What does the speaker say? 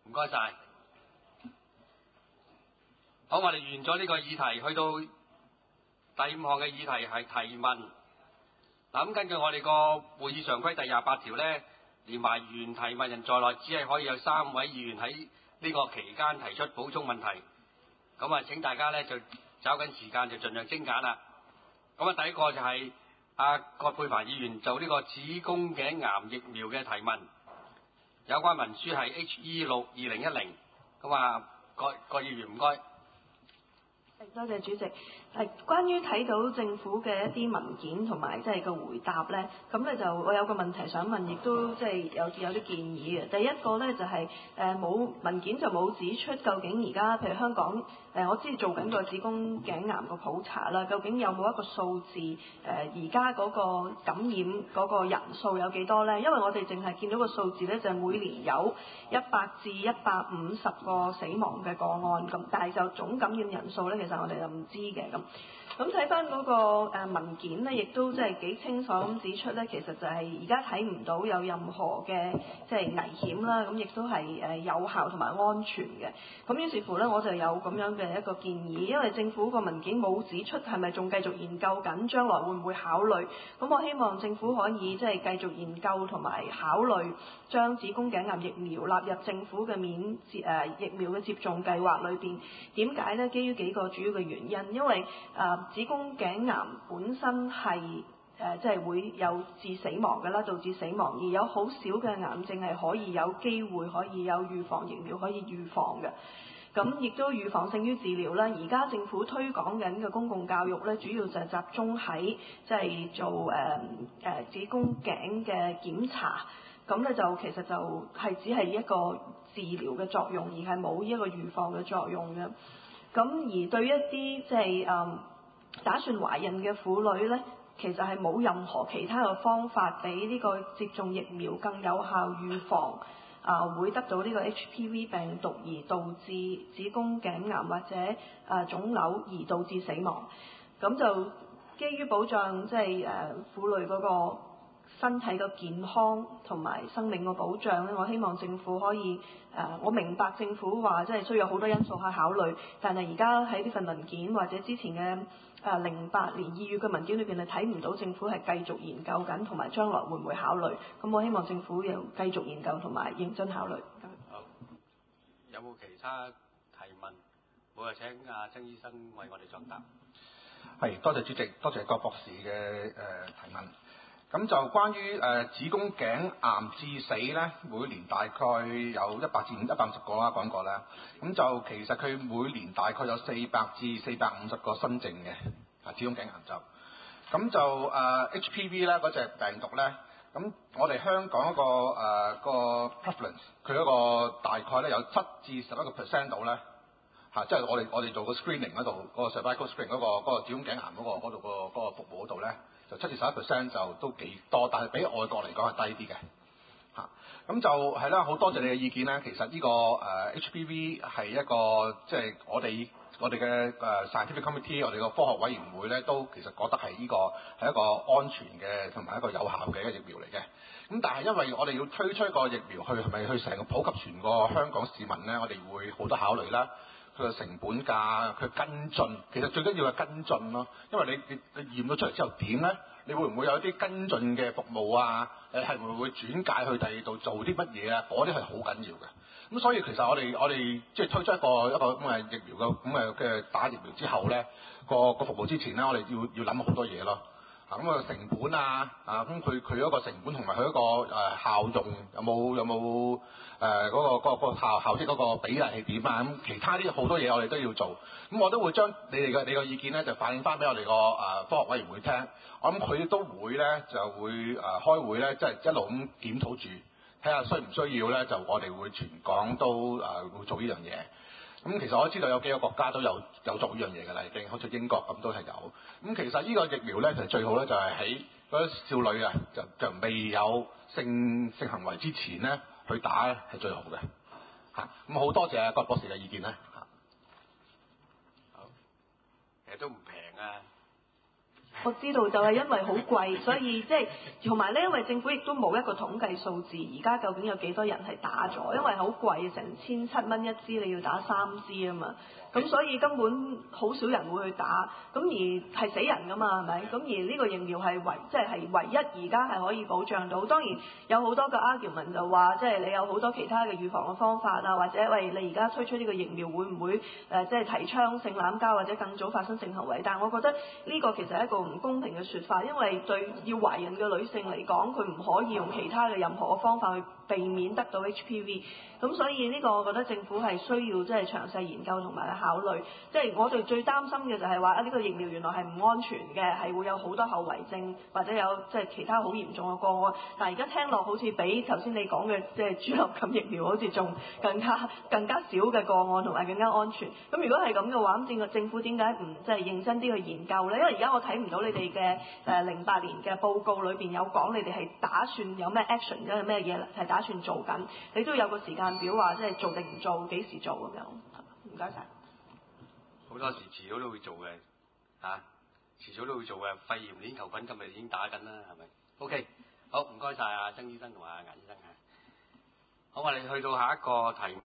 唔該晒。好，我哋完咗呢個議題，去到第5項嘅議題係提問。嗱，咁根據我哋個會議常規第28條呢，連埋原提問人在內，只係可以有3位議員喺呢個期間提出補充問題。咁啊，請大家呢就找緊時間，就盡量精簡啦。咁啊，第一個就係葛珮帆議員就呢個子宮頸癌疫苗嘅提問，有關文書係 HE6/2010。咁啊，葛議員唔該。 多謝主席。關於睇到政府嘅一啲文件同埋即係個回答呢，咁咧就我有個問題想問，亦都即係有啲建議嘅。第一個呢，就係冇文件就冇指出究竟而家譬如香港我知做緊個子宮頸癌個普查啦，究竟有冇一個數字而家嗰個感染嗰個人數有幾多呢？因為我哋淨係見到個數字呢，就係每年有100至150個死亡嘅個案咁，但係就總感染人數呢，其實我哋就唔知嘅咁。咁睇翻嗰個文件呢，亦都即係幾清楚咁指出呢，其實就係而家睇唔到有任何嘅即係危險啦，咁亦都係有效同埋安全嘅。咁於是乎呢，我就有咁樣嘅一個建議，因為政府個文件冇指出係咪仲繼續研究緊，將來會唔會考慮？咁我希望政府可以即係繼續研究同埋考慮將子宮頸癌疫苗納入政府嘅疫苗嘅接種計劃裏邊。點解呢？基於幾個主要嘅原因，因為子宮頸癌本身係即係會有致死亡嘅啦，導致死亡，而有好少嘅癌症係可以有機會可以有預防疫苗可以預防嘅。咁亦都預防勝於治療啦。而家政府推廣緊嘅公共教育咧，主要就係集中喺即係做子宮頸嘅檢查。咁咧就其實就係只係一個治療嘅作用，而係冇一個預防嘅作用嘅。咁而對一啲即係打算懷孕嘅婦女咧，其實係冇任何其他嘅方法比呢個接種疫苗更有效預防會得到呢個 HPV 病毒而導致子宮頸癌或者腫瘤而導致死亡。咁就基於保障即係婦女嗰個身體嘅健康同埋生命嘅保障咧，我希望政府可以我明白政府話即係需要好多因素去考慮，但係而家喺呢份文件或者之前嘅08年2月嘅文件裏邊係睇唔到政府係繼續研究緊，同埋將來會唔會考慮？咁我希望政府要繼續研究同埋認真考慮。 好，有冇其他提問？冇就請曾醫生為我哋作答。 係，多謝主席，多謝葛博士嘅提問。咁就關於子宮頸癌致死咧，每年大概有100至150個啦，講過啦。咁就其實佢每年大概有400至450個新症嘅子宮頸癌就。咁就HPV 咧嗰隻病毒咧，咁我哋香港個 prevalence 佢嗰個大概咧有7至11% 度咧。即係我哋做個 screening 嗰度，嗰個 cervical screening 嗰個子宮頸癌嗰度個服務嗰度咧，就7至11% 就都幾多，但係比外國嚟講係低啲嘅。咁就係啦，好多謝你嘅意見咧。其實呢個HPV 係一個即係我哋嘅scientific committee，我哋個科學委員會咧都其實覺得係呢個係一個安全嘅同埋一個有效嘅一個疫苗嚟嘅。咁但係因為我哋要推出一個疫苗係咪去成個普及全個香港市民咧，我哋會好多考慮啦。佢嘅成本價，佢跟進，其實最緊要係跟進咯。因為你驗咗出嚟之後點咧？你會唔會有啲跟進嘅服務啊？係咪會轉介去第二度做啲乜嘢啊？嗰啲係好緊要嘅。咁所以其實我哋即係推出一個咁嘅疫苗嘅打疫苗之後咧，個服務之前咧，我哋要諗好多嘢咯。咁個成本咁佢嗰個成本同埋佢嗰個效用有冇嗰個效益嗰個比例係點啊？咁其他啲好多嘢我哋都要做。咁我都會將你個意見咧就反映翻俾我哋個科學委員會聽。我諗佢都會咧就會開會咧，即係一路咁檢討住，睇下需唔需要咧就我哋會全港都會做呢樣嘢。咁其實我知道有幾個國家都有做呢樣嘢㗎啦，已經好似英國咁都係有。咁其實呢個疫苗咧，其實最好咧就係喺嗰啲少女啊，就未有性行為之前咧去打咧係最好嘅。咁好多謝葛博士嘅意見咧。 好，其實都唔平啊， 我知道就係因為好貴，所以即係同埋咧，因為政府亦都冇一個統計數字，而家究竟有幾多人係打咗？因為好貴，成1700蚊一支，你要打3支啊嘛。咁所以根本好少人會去打，咁而係死人噶嘛，係咪？咁而呢個疫苗係唯一而家係可以保障到。當然有好多嘅 argument 就話，即係你有好多其他嘅預防嘅方法啊，或者喂你而家推出呢個疫苗會唔會即係提倡性濫交或者更早發生性行為？但係我覺得呢個其實係一個唔公平嘅説法，因為對要懷孕嘅女性嚟講，佢唔可以用其他嘅任何嘅方法去避免得到 HPV。咁所以呢個我覺得政府係需要即係詳細研究同埋考慮。即係我哋最擔心嘅就係話呢個疫苗原來係唔安全嘅，係會有好多後遺症或者有即係其他好嚴重嘅個案。但係而家聽落好似比頭先你講嘅即係豬流感疫苗好似仲更加少嘅個案同埋更加安全。咁如果係咁嘅話，咁政府點解唔即係認真啲去研究咧？因為而家我睇唔到你哋嘅08年嘅報告裏邊有講你哋係打算有咩 action， 有咩嘢係打算做緊。你都有個時間表話即係做定唔做，幾時做咁樣。唔該晒。 好多時遲早都會做嘅，遲早都會做嘅。肺炎鏈球菌今日已經打緊啦，係咪 ？OK， 好，唔該晒啊，曾醫生同埋顏醫生。好，我哋去到下一個題目。